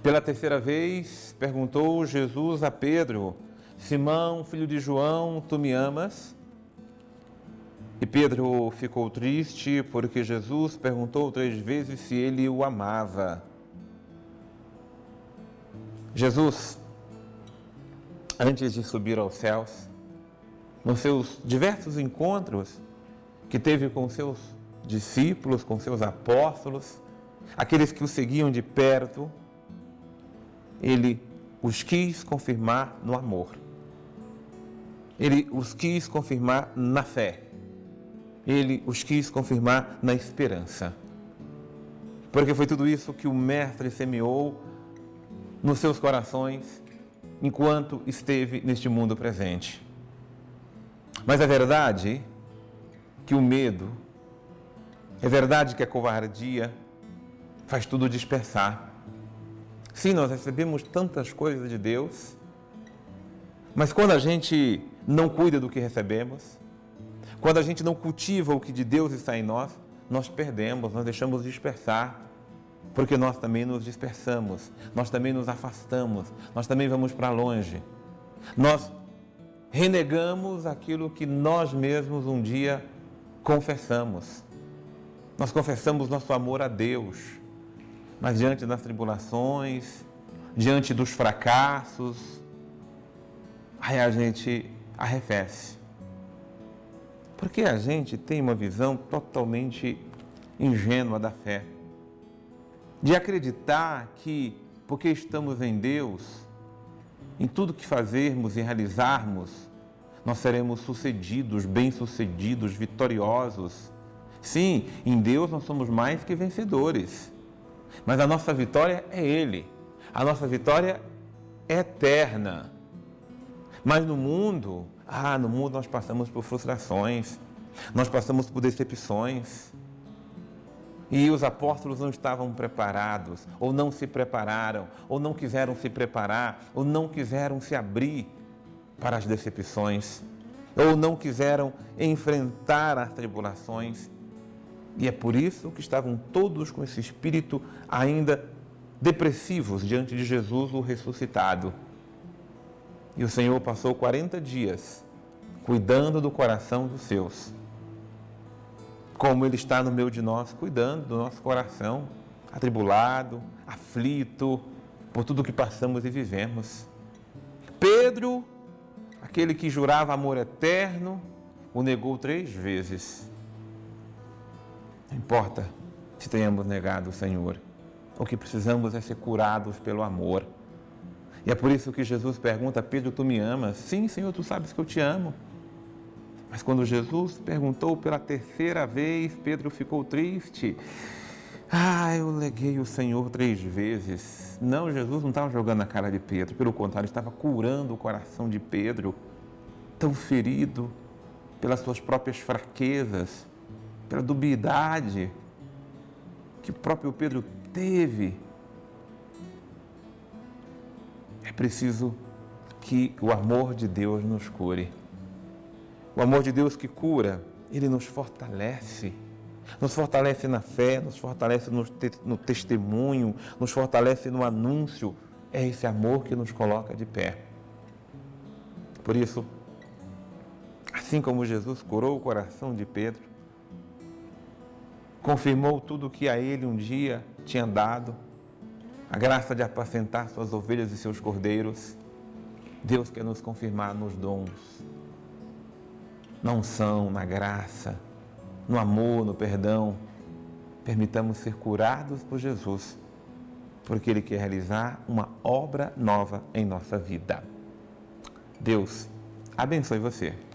Pela terceira vez, perguntou Jesus a Pedro: Simão, filho de João, tu me amas? E Pedro ficou triste porque Jesus perguntou 3 vezes se ele o amava. Jesus, antes de subir aos céus, nos seus diversos encontros que teve com seus discípulos, com seus apóstolos, aqueles que o seguiam de perto, ele os quis confirmar no amor. Ele os quis confirmar na fé. Ele os quis confirmar na esperança. Porque foi tudo isso que o Mestre semeou nos seus corações enquanto esteve neste mundo presente. Mas é verdade que o medo, é verdade que a covardia faz tudo dispersar. Sim, nós recebemos tantas coisas de Deus, mas quando a gente não cuida do que recebemos, quando a gente não cultiva o que de Deus está em nós, nós perdemos, nós deixamos dispersar, porque nós também nos dispersamos, nós também nos afastamos, nós também vamos para longe. Nós renegamos aquilo que nós mesmos um dia confessamos. Nós confessamos nosso amor a Deus, mas diante das tribulações, diante dos fracassos, aí a gente arrefece. Porque a gente tem uma visão totalmente ingênua da fé. De acreditar que, porque estamos em Deus, em tudo que fazermos e realizarmos, nós seremos sucedidos, bem-sucedidos, vitoriosos. Sim, em Deus nós somos mais que vencedores. Mas a nossa vitória é Ele. A nossa vitória é eterna. Mas no mundo nós passamos por frustrações, nós passamos por decepções. E os apóstolos não estavam preparados, ou não se prepararam, ou não quiseram se preparar, ou não quiseram se abrir para as decepções, ou não quiseram enfrentar as tribulações. E é por isso que estavam todos com esse espírito ainda depressivos diante de Jesus, o ressuscitado. E o Senhor passou 40 dias cuidando do coração dos seus. Como Ele está no meio de nós, cuidando do nosso coração, atribulado, aflito, por tudo que passamos e vivemos. Pedro, aquele que jurava amor eterno, o negou 3 vezes. Não importa se tenhamos negado o Senhor, o que precisamos é ser curados pelo amor. E é por isso que Jesus pergunta: Pedro, tu me amas? Sim, Senhor, tu sabes que eu te amo. Mas quando Jesus perguntou pela 3ª vez, Pedro ficou triste. Eu neguei o Senhor 3 vezes. Não, Jesus não estava jogando na cara de Pedro, pelo contrário, estava curando o coração de Pedro, tão ferido pelas suas próprias fraquezas, pela dubiedade que o próprio Pedro teve. É preciso que o amor de Deus nos cure. O amor de Deus que cura, Ele nos fortalece na fé, nos fortalece no testemunho, nos fortalece no anúncio. É esse amor que nos coloca de pé. Por isso, assim como Jesus curou o coração de Pedro, confirmou tudo o que a ele um dia tinha dado, a graça de apacentar suas ovelhas e seus cordeiros, Deus quer nos confirmar nos dons, na unção, na graça, no amor, no perdão. Permitamos ser curados por Jesus, porque Ele quer realizar uma obra nova em nossa vida. Deus abençoe você.